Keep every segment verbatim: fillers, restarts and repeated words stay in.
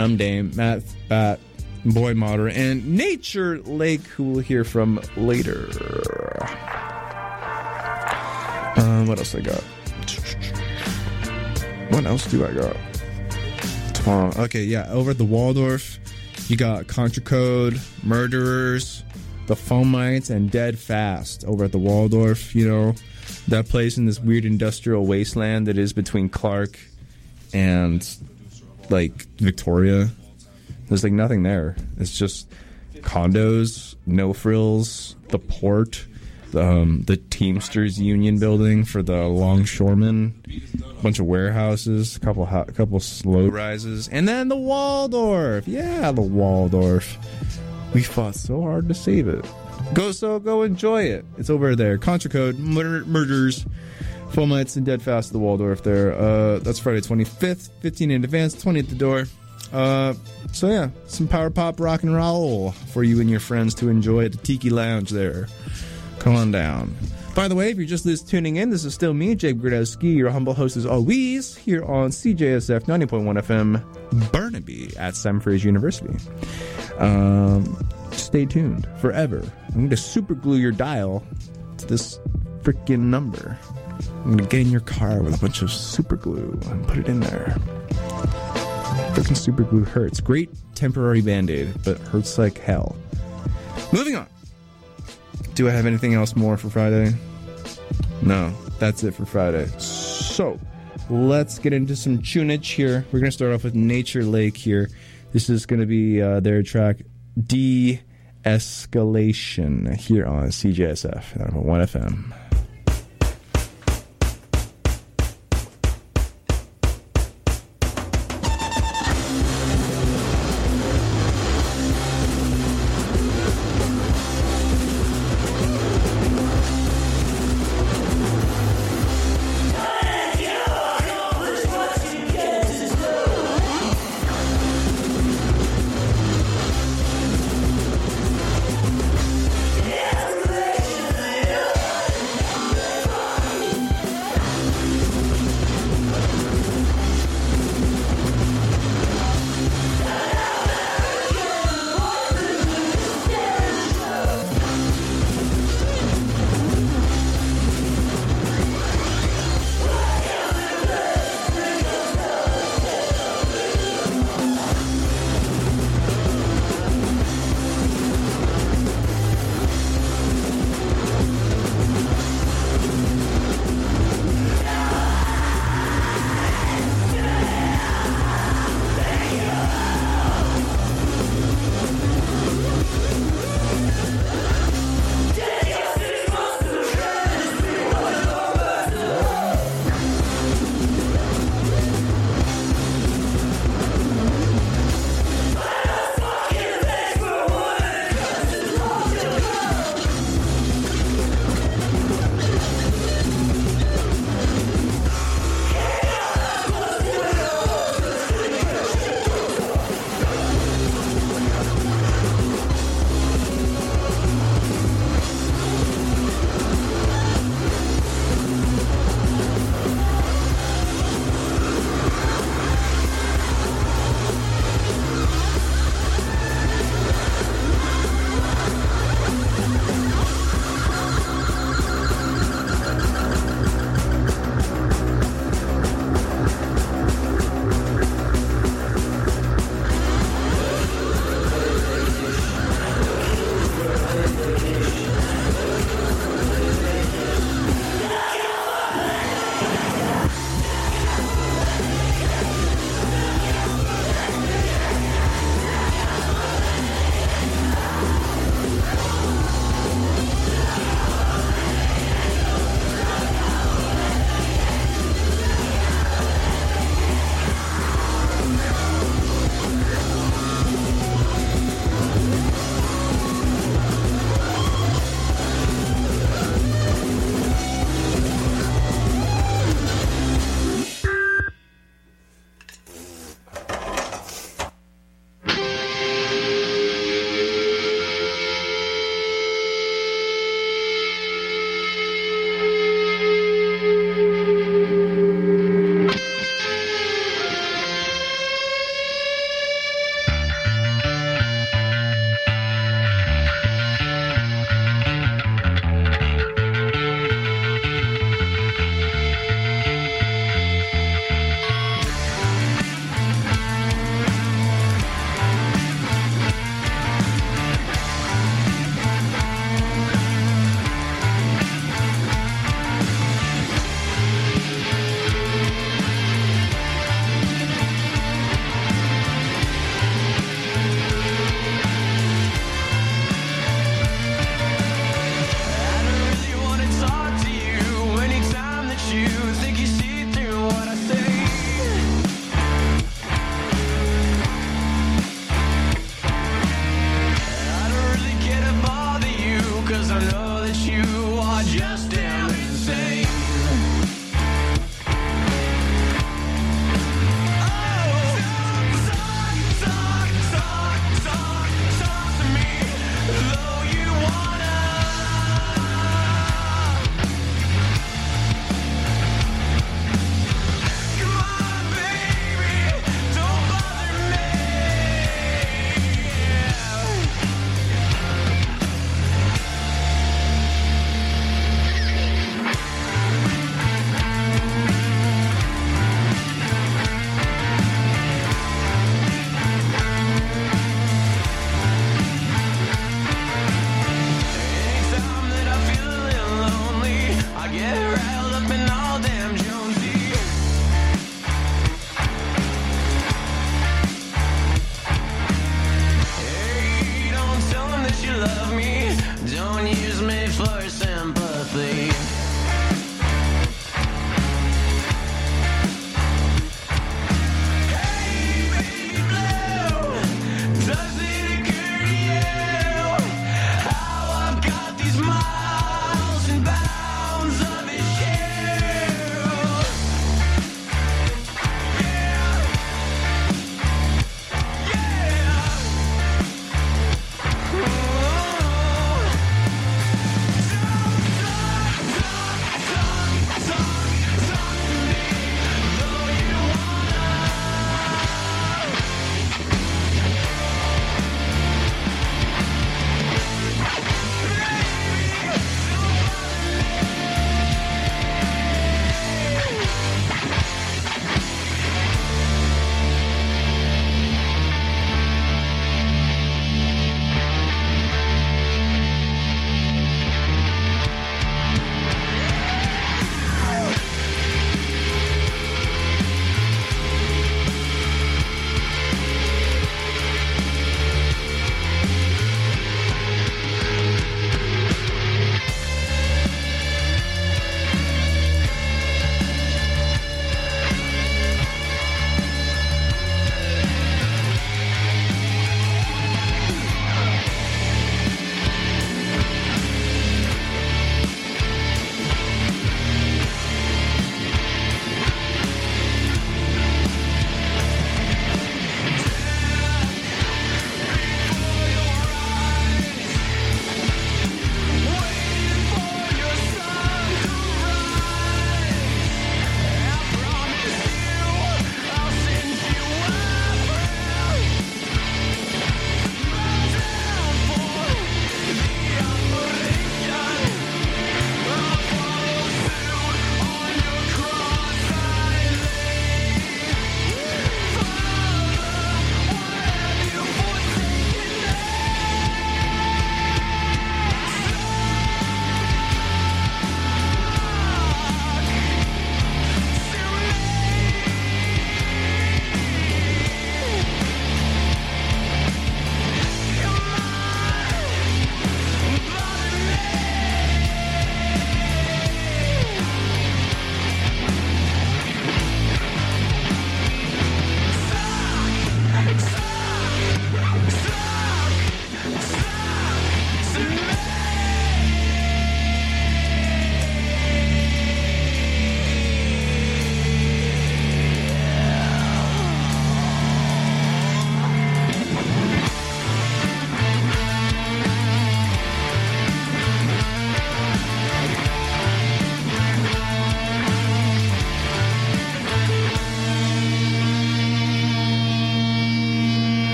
I'm Dame, Matt, Bat, Boy Modder, and Nature Lake, who we'll hear from later. Um, what else I got? What else do I got? Tomorrow. Okay, yeah, over at the Waldorf, you got Contra Code, Murderers, the Foamites, and Dead Fast over at the Waldorf. You know, that place in this weird industrial wasteland that is between Clark and, like, Victoria. There's, like, nothing there. It's just condos, no frills, the port, um, the Teamsters Union building for the longshoremen, a bunch of warehouses, a couple a couple slow rises, and then the Waldorf. Yeah, the Waldorf. We fought so hard to save it. Go so go enjoy it. It's over there. Contra Code, murder, Murders, Foamites, and Dead Fast at the Waldorf there. Uh, that's Friday twenty-fifth, fifteen in advance, twenty at the door. Uh, so yeah, some power pop rock and roll for you and your friends to enjoy at the Tiki Lounge there. Come on down. By the way, if you're just tuning in, this is still me, Jake Gradowski, your humble host as always, here on C J S F ninety point one F M, Burnaby at Sam Fraser University. Um, stay tuned forever. I'm going to super glue your dial to this freaking number. I'm going to get in your car with a bunch of super glue and put it in there. Freaking super glue hurts. Great temporary band-aid, but hurts like hell. Moving on. Do I have anything else more for Friday? No, that's it for Friday. So, let's get into some tunage here. We're going to start off with Nature Lake here. This is going to be uh, their track De-Escalation here on C J S F, one F M.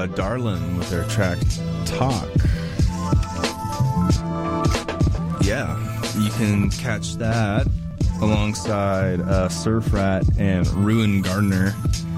Darlin with their track Talk. Yeah, you can catch that alongside uh, Surf Rat and Ruin Gardner.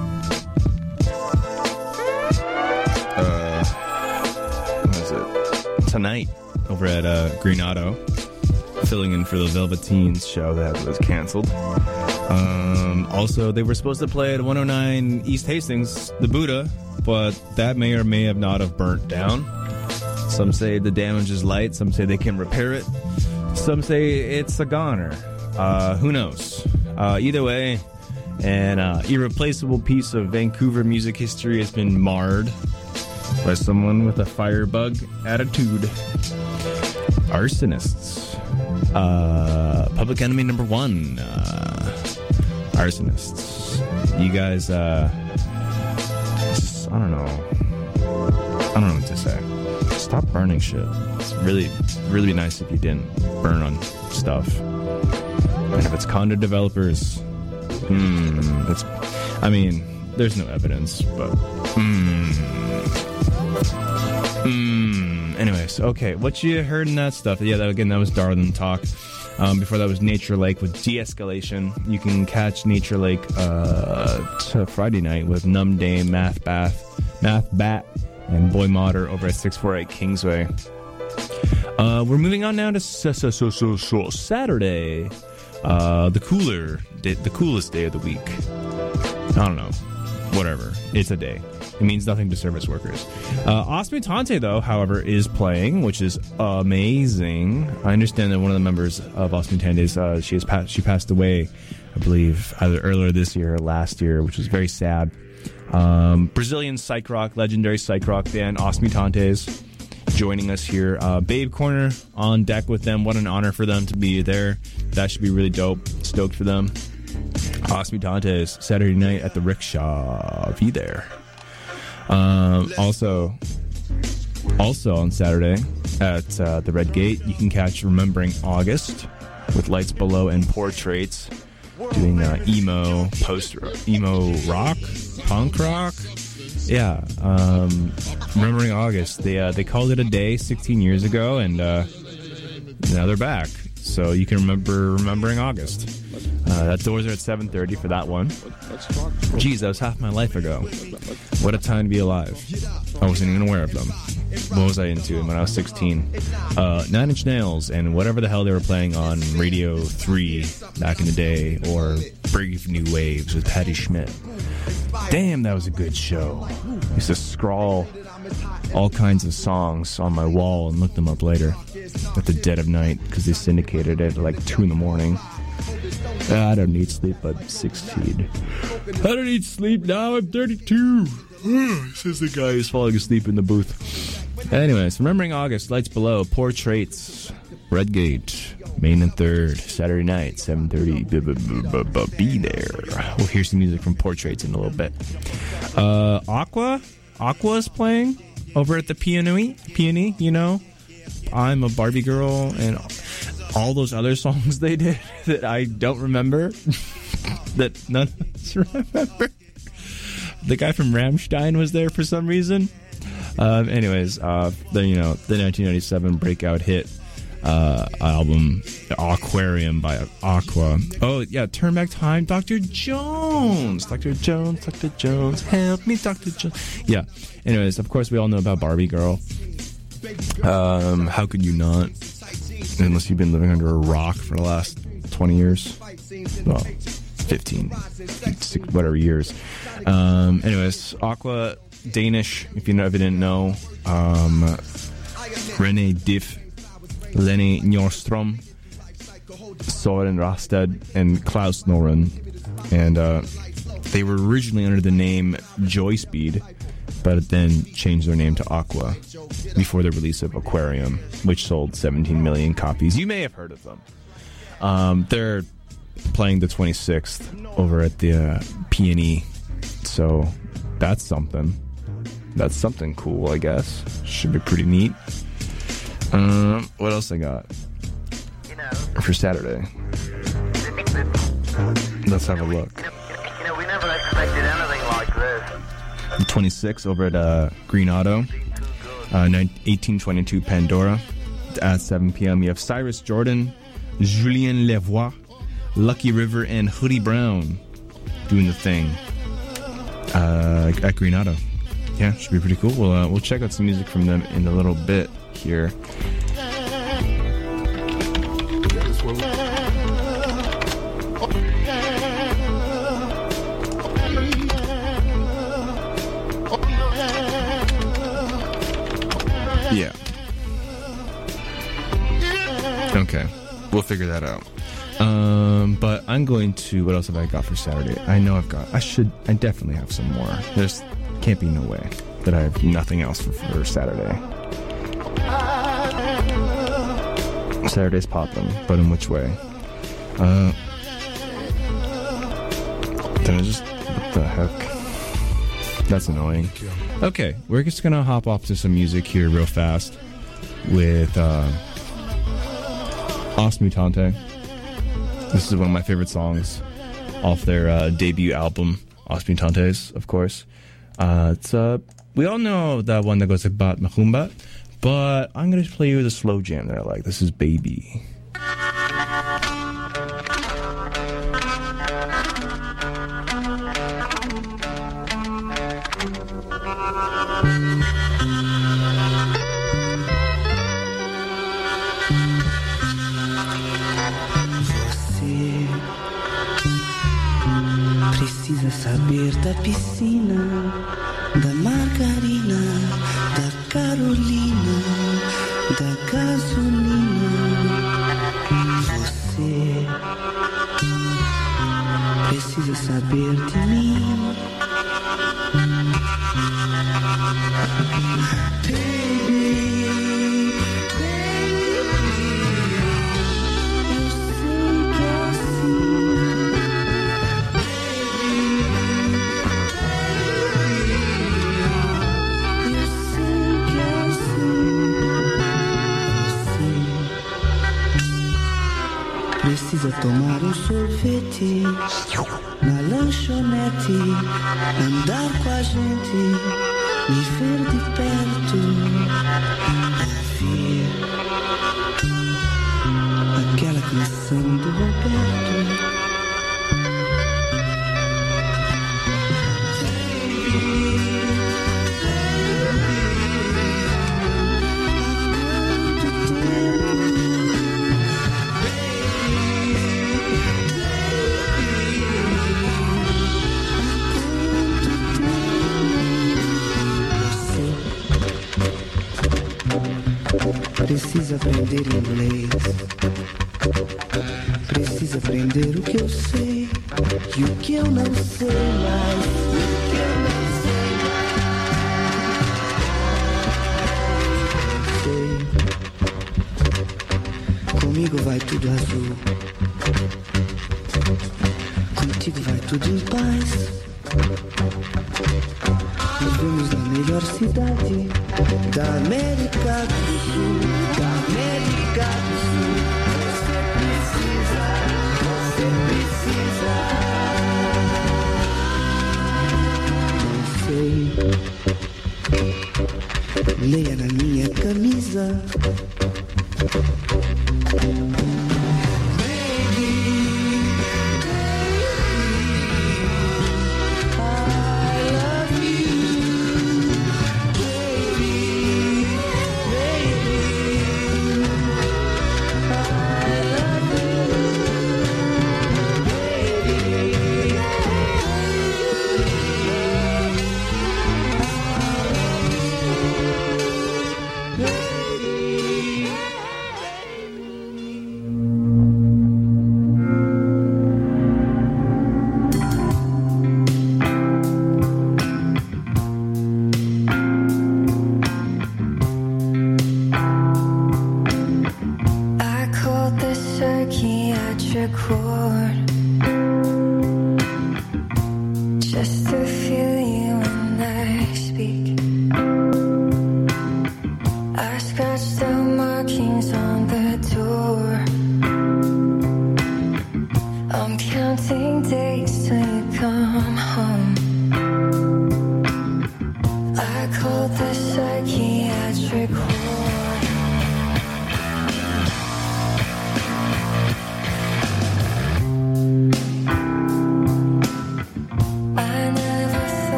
Uh, what is it? Tonight over at uh, Green Auto, filling in for the Velveteens show that was canceled. Um, also, they were supposed to play at one oh nine East Hastings, the Buddha, but that may or may have not have burnt down. Some say the damage is light. Some say they can repair it. Some say it's a goner. Uh, who knows? Uh, either way, an uh, irreplaceable piece of Vancouver music history has been marred by someone with a firebug attitude. Arsonists. Uh, Public Enemy number one. Uh, arsonists. You guys, uh, just, I don't know. I don't know what to say. Stop burning shit. It's really, really be nice if you didn't burn on stuff. And if it's condo developers, hmm, it's, I mean, there's no evidence, but, hmm. Hmm. Anyways, okay, what you heard in that stuff? Yeah, that, again, that was Darlin Talk. Um, before that was Nature Lake with De-Escalation. You can catch Nature Lake uh, t- Friday night with Numb Dame, Math Bath, Math Bat, and Boy Modder over at six forty-eight Kingsway. Uh, we're moving on now to so, so, so, so, so Saturday, uh, the cooler, day, the coolest day of the week. I don't know, whatever. It's a day. It means nothing to service workers. Uh, Os Mutante, though, however, is playing, which is amazing. I understand that one of the members of Os Mutantes, uh, she has passed, she passed away, I believe, either earlier this year or last year, which was very sad. Um, Brazilian psych rock, legendary psych rock band, Os Mutantes, joining us here. Uh, Babe Corner on deck with them. What an honor for them to be there. That should be really dope. Stoked for them. Os Mutantes, Saturday night at the Rickshaw. Be there. Um, also, also on Saturday at uh, the Red Gate, you can catch Remembering August with Lights Below and Portraits, doing uh, emo, post emo rock, punk rock. Yeah, um, Remembering August. They uh, they called it a day sixteen years ago, and uh, now they're back. So you can remember Remembering August. Uh, that doors are at seven thirty for that one. Geez, that was half my life ago. What a time to be alive. I wasn't even aware of them. What was I into when I was sixteen? Uh, Nine Inch Nails and whatever the hell they were playing on Radio three back in the day, or Brave New Waves with Patti Schmidt. Damn, that was a good show. I used to scrawl all kinds of songs on my wall and look them up later at the dead of night because they syndicated it at like two in the morning. I don't need sleep, but sixteen. I don't need sleep now, I'm thirty-two. Says the guy who's falling asleep in the booth. Anyways, Remembering August, Lights Below, Portraits, Redgate, Main and Third, Saturday night, seven thirty. Be there. We'll hear some music from Portraits in a little bit. Uh, Aqua? Aqua is playing over at the P N E, P N E, you know? I'm a Barbie Girl, and all those other songs they did that I don't remember, that none of us remember. The guy from Rammstein was there for some reason. Um, anyways, uh, the you know the nineteen ninety-seven breakout hit uh, album Aquarium by Aqua. Oh yeah, Turn Back Time, Doctor Jones, Doctor Jones, Doctor Jones, help me, Doctor Jones. Yeah. Anyways, of course we all know about Barbie Girl. Um, how could you not? Unless you've been living under a rock for the last twenty years. Well, fifteen, six, whatever years. Um, anyways, Aqua, Danish, if you know, if you didn't know. Um, René Diff, Lenny Nordstrom, Soren Rasted, and Klaus Noren. And uh, they were originally under the name Joy Speed, but then changed their name to Aqua before the release of Aquarium, which sold seventeen million copies. You may have heard of them. Um, they're playing the twenty-sixth over at the uh, P N E, so that's something. That's something cool, I guess. Should be pretty neat. Um, what else I got for Saturday? Let's have a look. You know, we never expected anything like this. The twenty-six over at uh, Green Auto. Uh, eighteen twenty-two Pandora. At seven p.m. you have Cyrus Jordan, Julien Levoix, Lucky River, and Hoodie Brown doing the thing uh, at Green Auto. Yeah, should be pretty cool. We'll uh, we'll check out some music from them in a little bit here. Yeah. Okay, we'll figure that out. Um, but I'm going to. What else have I got for Saturday? I know I've got. I should. I definitely have some more. There's can't be no way that I have nothing else for, for Saturday. Saturday's popping, but in which way? Uh, then I just. What the heck? That's annoying. Okay, we're just gonna hop off to some music here real fast with. Uh, Os Mutante. This is one of my favorite songs off their uh, debut album, Os Mutantes, of course. Uh, it's uh, we all know that one that goes about Macumba, but I'm going to play you the slow jam that I like. This is Baby. Precisa saber da piscina, da margarina, da Carolina, da gasolina. Você precisa saber de mim. Precisa tomar um sorvete na lanchonete, andar com a gente, me ver de perto, ouvir aquela canção do Roberto. Precisa aprender inglês, precisa aprender o que eu sei e o que eu não sei mais, o que eu não sei mais. Sei, comigo vai tudo azul, contigo vai tudo em paz. Vivemos na melhor cidade da América do Sul, da América do Sul. Você precisa, você precisa. Não sei, leia na minha camisa.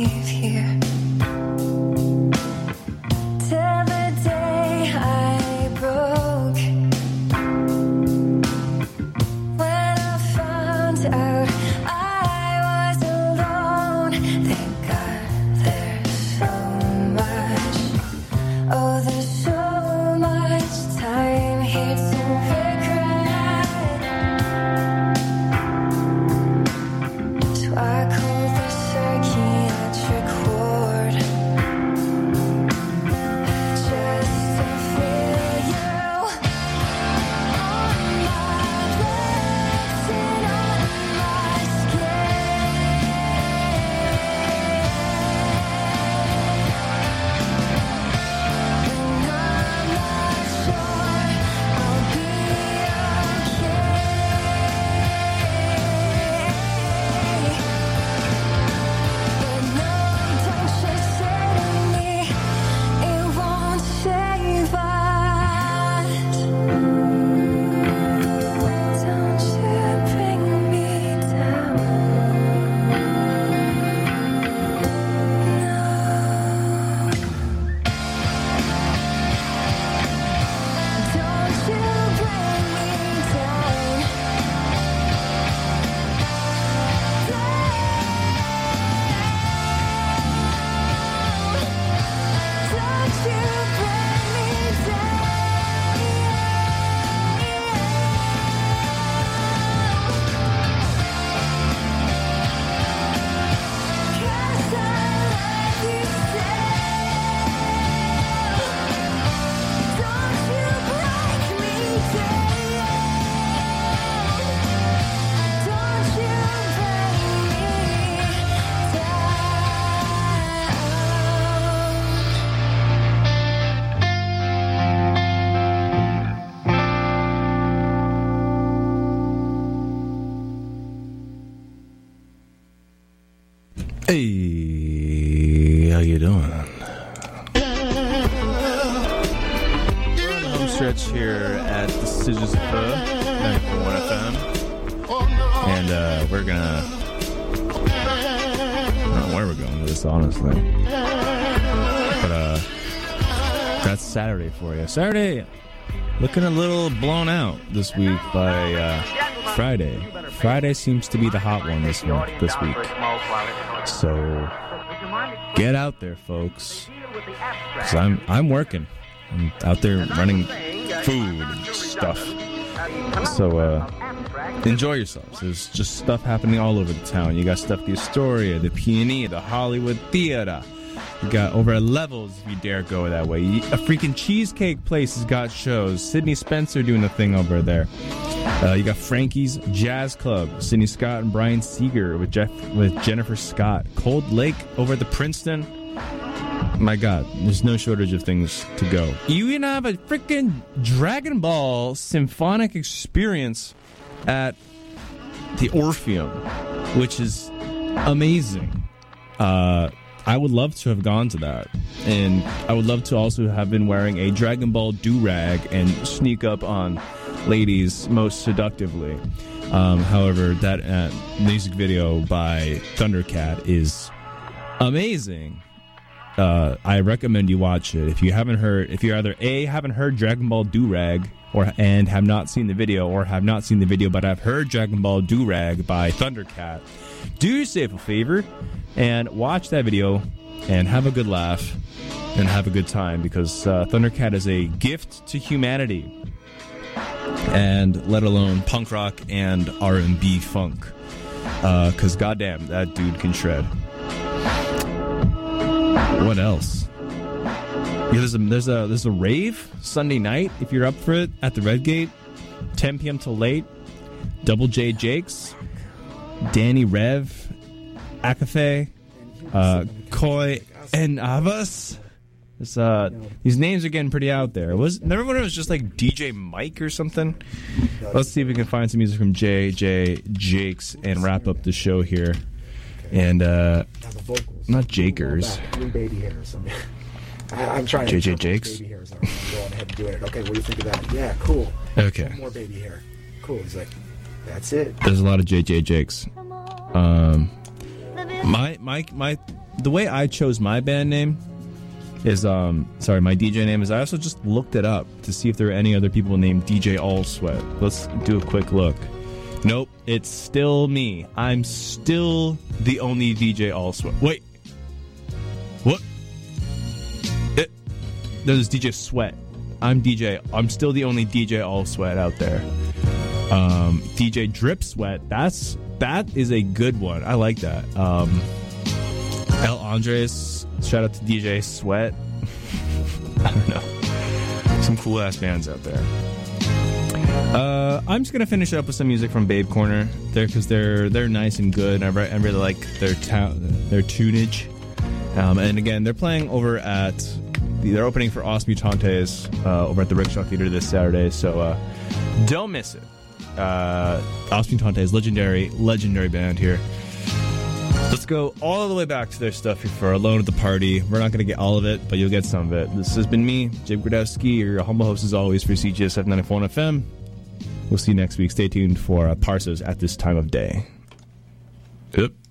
leave here. Till the day I broke. When I found out I was alone. Thank God there's so much. Oh, there's so much time here to regret. So I called the psychiatric ward just to feel you on my lips and on my skin. And I'm not sure I'll be okay. But no, don't you say to me it won't save us. Don't you bring me down. No. Don't you bring me down. Don't you bring me down. 'Cause I love you still. Don't you break me down. Don't you bring me Hey, how you doing? We're on the home stretch here at the Decisions of Her, ninety-four point one F M. And uh, we're gonna... I don't know where we're going with this, honestly. But uh, that's Saturday for you. Saturday, looking a little blown out this week by uh, Friday. Friday seems to be the hot one this week. This week. So get out there, folks. 'Cause I'm I'm working. I'm out there running food and stuff. So uh, enjoy yourselves. There's just stuff happening all over the town. You got stuff at the Astoria, the P and E, the Hollywood Theater. You got over at Levels, if you dare go that way. A freaking cheesecake place has got shows. Sydney Spencer doing the thing over there. Uh, you got Frankie's Jazz Club, Sidney Scott and Brian Seeger with Jeff with Jennifer Scott. Cold Lake over at the Princeton. My God, there's no shortage of things to go. You even have a freaking Dragon Ball symphonic experience at the Orpheum, which is amazing. Uh, I would love to have gone to that. And I would love to also have been wearing a Dragon Ball do-rag and sneak up on ladies most seductively. Um, however, that uh, music video by Thundercat is amazing. Uh, I recommend you watch it. If you haven't heard, if you either A, haven't heard Dragon Ball do-rag, or and have not seen the video, or have not seen the video but have heard Dragon Ball do-rag by Thundercat, do yourself a favor and watch that video and have a good laugh and have a good time, because uh, Thundercat is a gift to humanity, and let alone punk rock and R and B funk, because uh, goddamn, that dude can shred. What else? Yeah, there's a there's a there's a rave Sunday night if you're up for it at the Red Gate, ten p.m. till late. Double J Jakes, Danny Rev, Akafe, uh, Koi, and Avas. This, uh, these names are getting pretty out there. Was remember when it was just like D J Mike or something? Let's see if we can find some music from J J Jakes and wrap up the show here. And uh, not Jakers. Three baby hairs. I, I'm trying to J J Jakes. Baby hairs. I'm going ahead and doing it. Okay, what do you think of that? Yeah, cool. Okay. More baby hair. Cool. He's like, that's it. There's a lot of J J Jakes. Um, My my my the way I chose my band name is um sorry my D J name is I also just looked it up to see if there are any other people named D J Allsweat. Let's do a quick look. Nope, it's still me. I'm still the only D J Allsweat. Wait, what? It, there's D J Sweat. I'm D J. I'm still the only D J Allsweat out there. Um, D J Drip Sweat. That's that is a good one. I like that. Um, El Andres. Shout out to D J Sweat. I don't know. Some cool ass bands out there. Uh, I'm just gonna finish up with some music from Babe Corner there because they're they're nice and good. I, re- I really like their ta- their tunage. Um, and again, they're playing over at they're opening for Os Mutantes uh, over at the Rickshaw Theater this Saturday. So uh, don't miss it. Uh, Os Mutantes, legendary legendary band here. Let's go all the way back to their stuff here for Alone at the Party. We're not going to get all of it, but you'll get some of it. This has been me, Jake Gradowski, your humble host as always for C G S F ninety-four one F M. We'll see you next week. Stay tuned for uh, Parsos at this time of day. Yep.